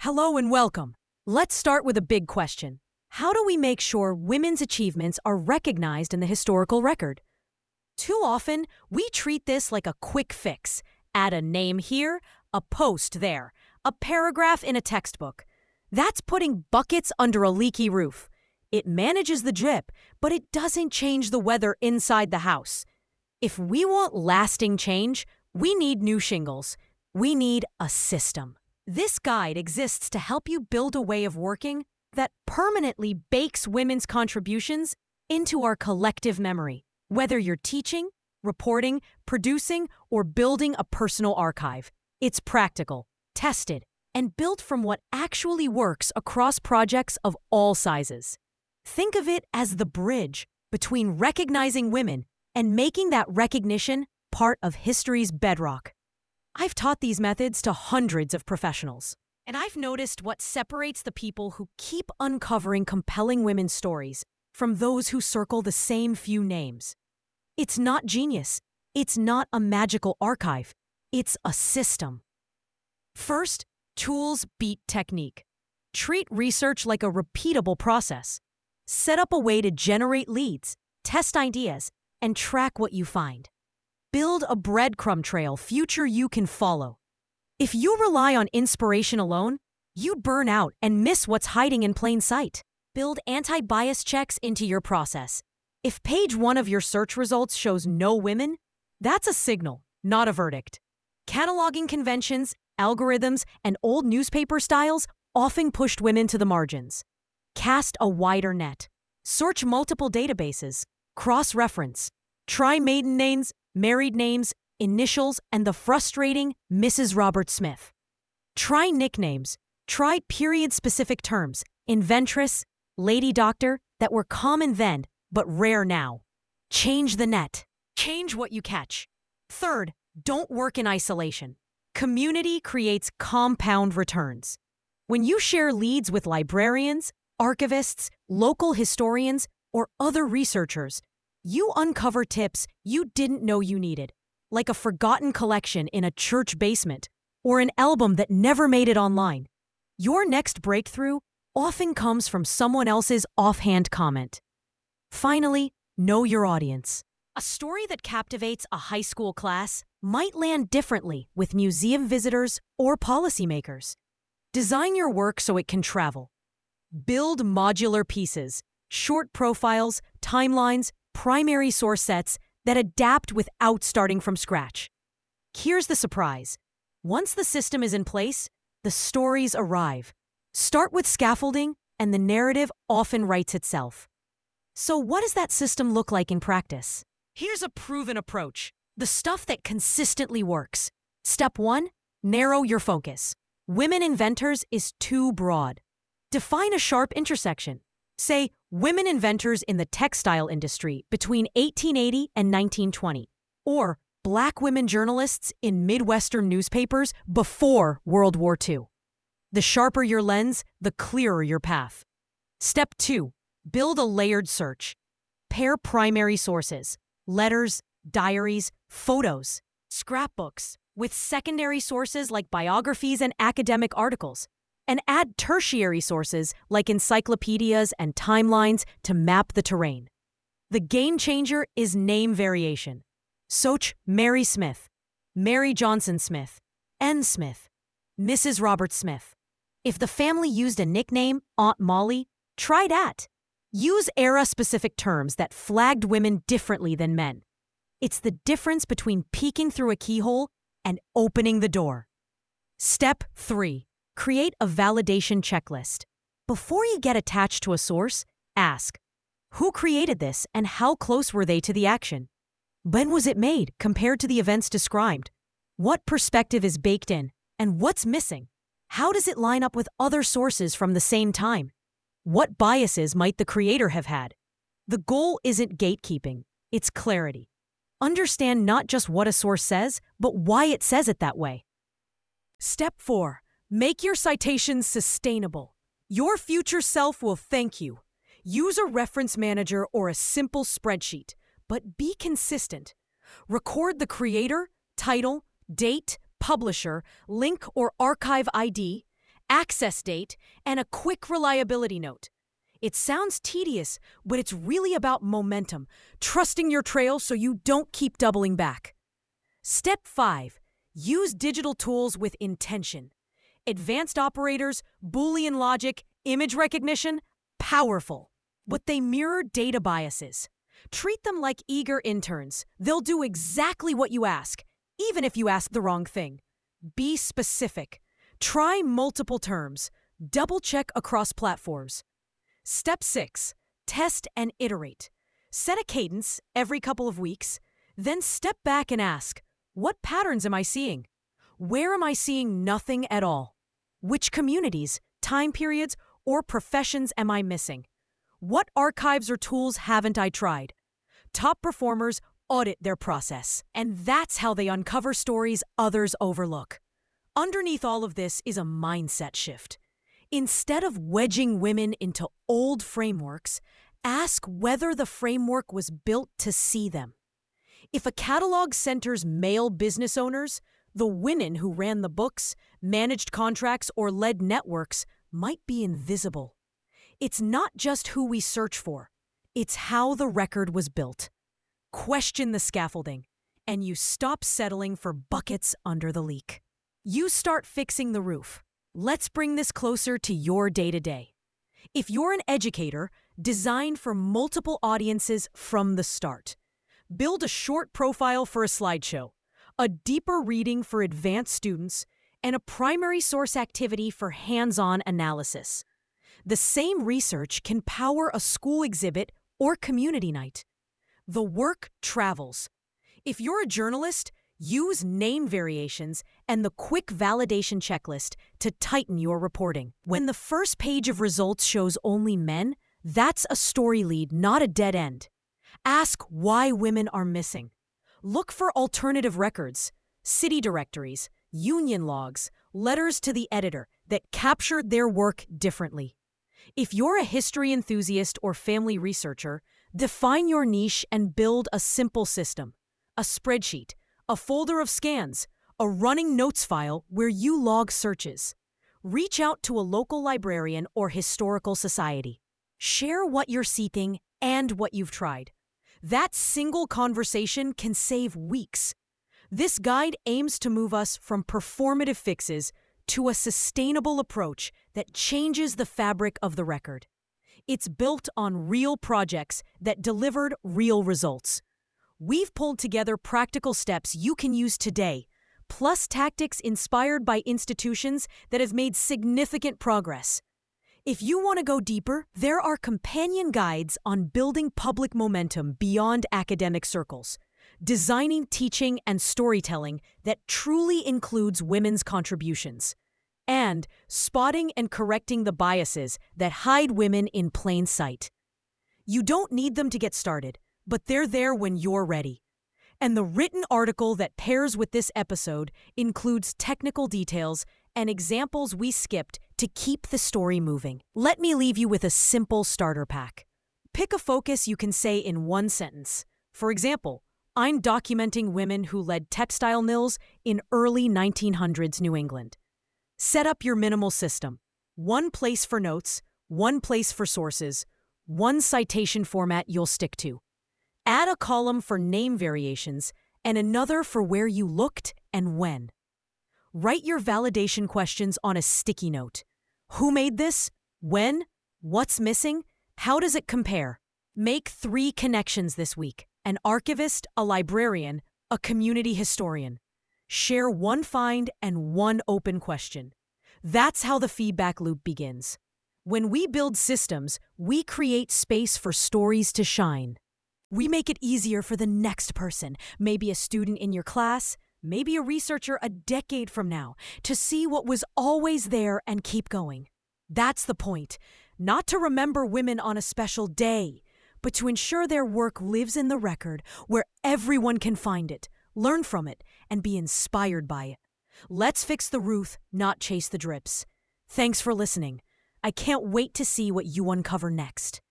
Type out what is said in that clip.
Hello and welcome. Let's start with a big question. How do we make sure women's achievements are recognized in the historical record? Too often, we treat this like a quick fix. Add a name here, a post there, a paragraph in a textbook. That's putting buckets under a leaky roof. It manages the drip, but it doesn't change the weather inside the house. If we want lasting change, we need new shingles. We need a system. This guide exists to help you build a way of working that permanently bakes women's contributions into our collective memory. Whether you're teaching, reporting, producing, or building a personal archive, it's practical, tested, and built from what actually works across projects of all sizes. Think of it as the bridge between recognizing women and making that recognition part of history's bedrock. I've taught these methods to hundreds of professionals, and I've noticed what separates the people who keep uncovering compelling women's stories from those who circle the same few names. It's not genius. It's not a magical archive. It's a system. First, tools beat technique. Treat research like a repeatable process. Set up a way to generate leads, test ideas, and track what you find. Build a breadcrumb trail future you can follow. If you rely on inspiration alone, you'd burn out and miss what's hiding in plain sight. Build anti-bias checks into your process. If page 1 of your search results shows no women, that's a signal, not a verdict. Cataloging conventions, algorithms, and old newspaper styles often pushed women to the margins. Cast a wider net. Search multiple databases. Cross-reference. Try maiden names, married names, initials, and the frustrating Mrs. Robert Smith. Try nicknames. Try period-specific terms, inventress, lady doctor, that were common then, but rare now. Change the net. Change what you catch. Third, don't work in isolation. Community creates compound returns. When you share leads with librarians, archivists, local historians, or other researchers, you uncover tips you didn't know you needed, like a forgotten collection in a church basement or an album that never made it online. Your next breakthrough often comes from someone else's offhand comment. Finally, know your audience. A story that captivates a high school class might land differently with museum visitors or policymakers. Design your work so it can travel. Build modular pieces, short profiles, timelines, primary source sets that adapt without starting from scratch. Here's the surprise. Once the system is in place, the stories arrive. Start with scaffolding, and the narrative often writes itself. So what does that system look like in practice? Here's a proven approach, the stuff that consistently works. Step 1, narrow your focus. Women inventors is too broad. Define a sharp intersection. Say, women inventors in the textile industry between 1880 and 1920, or Black women journalists in Midwestern newspapers before World War II. The sharper your lens, the clearer your path. Step 2, build a layered search. Pair primary sources, letters, diaries, photos, scrapbooks, with secondary sources like biographies and academic articles. And add tertiary sources like encyclopedias and timelines to map the terrain. The game changer is name variation. Search Mary Smith, Mary Johnson Smith, N. Smith, Mrs. Robert Smith. If the family used a nickname, Aunt Molly, try that. Use era-specific terms that flagged women differently than men. It's the difference between peeking through a keyhole and opening the door. Step 3. Create a validation checklist. Before you get attached to a source, ask, who created this and how close were they to the action? When was it made compared to the events described? What perspective is baked in and what's missing? How does it line up with other sources from the same time? What biases might the creator have had? The goal isn't gatekeeping, it's clarity. Understand not just what a source says, but why it says it that way. Step 4. Make your citations sustainable. Your future self will thank you. Use a reference manager or a simple spreadsheet, but be consistent. Record the creator, title, date, publisher, link or archive ID, access date, and a quick reliability note. It sounds tedious, but it's really about momentum, trusting your trail so you don't keep doubling back. Step 5. Use digital tools with intention. Advanced operators, Boolean logic, image recognition, powerful. But they mirror data biases. Treat them like eager interns. They'll do exactly what you ask, even if you ask the wrong thing. Be specific. Try multiple terms. Double-check across platforms. Step 6. Test and iterate. Set a cadence every couple of weeks, then step back and ask, what patterns am I seeing? Where am I seeing nothing at all? Which communities, time periods, or professions am I missing? What archives or tools haven't I tried? Top performers audit their process, and that's how they uncover stories others overlook. Underneath all of this is a mindset shift. Instead of wedging women into old frameworks, ask whether the framework was built to see them. If a catalog centers male business owners, the women who ran the books, managed contracts, or led networks might be invisible. It's not just who we search for, it's how the record was built. Question the scaffolding, and you stop settling for buckets under the leak. You start fixing the roof. Let's bring this closer to your day-to-day. If you're an educator, design for multiple audiences from the start. Build a short profile for a slideshow, a deeper reading for advanced students, and a primary source activity for hands-on analysis. The same research can power a school exhibit or community night. The work travels. If you're a journalist, use name variations and the quick validation checklist to tighten your reporting. When the first page of results shows only men, that's a story lead, not a dead end. Ask why women are missing. Look for alternative records, city directories, union logs, letters to the editor that captured their work differently. If you're a history enthusiast or family researcher, define your niche and build a simple system, a spreadsheet, a folder of scans, a running notes file where you log searches. Reach out to a local librarian or historical society. Share what you're seeking and what you've tried. That single conversation can save weeks. This guide aims to move us from performative fixes to a sustainable approach that changes the fabric of the record. It's built on real projects that delivered real results. We've pulled together practical steps you can use today, plus tactics inspired by institutions that have made significant progress. If you want to go deeper, there are companion guides on building public momentum beyond academic circles, designing teaching and storytelling that truly includes women's contributions, and spotting and correcting the biases that hide women in plain sight. You don't need them to get started, but they're there when you're ready. And the written article that pairs with this episode includes technical details and examples we skipped to keep the story moving. Let me leave you with a simple starter pack. Pick a focus you can say in one sentence. For example, I'm documenting women who led textile mills in early 1900s New England. Set up your minimal system. One place for notes, one place for sources, one citation format you'll stick to. Add a column for name variations and another for where you looked and when. Write your validation questions on a sticky note. Who made this? When? What's missing? How does it compare? Make 3 connections this week: an archivist, a librarian, a community historian. Share one find and one open question. That's how the feedback loop begins. When we build systems, we create space for stories to shine. We make it easier for the next person, maybe a student in your class, maybe a researcher a decade from now, to see what was always there and keep going. That's the point. Not to remember women on a special day, but to ensure their work lives in the record where everyone can find it, learn from it, and be inspired by it. Let's fix the roof, not chase the drips. Thanks for listening. I can't wait to see what you uncover next.